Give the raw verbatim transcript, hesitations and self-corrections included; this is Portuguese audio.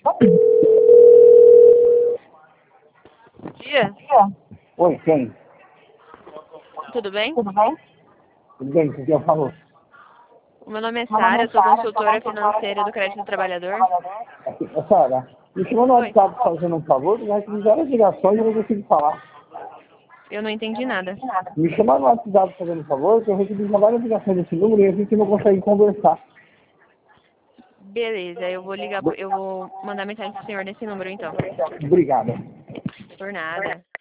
Bom dia, Oi, quem? tudo bem? Tudo bem? Tudo bem, com quem eu falo? O meu nome é Sara, eu sou consultora financeira do Crédito do Trabalhador. Ô, Sara, me chamou no Oi, WhatsApp fazendo um favor, já recebi várias ligações e eu não consigo falar. eu não entendi nada. Me chamaram no WhatsApp fazendo um favor, que eu recebi já várias ligações desse número e a gente não consegue conversar. Beleza, eu vou ligar, pro- eu vou mandar mensagem pro senhor nesse número então. Obrigado. Por nada.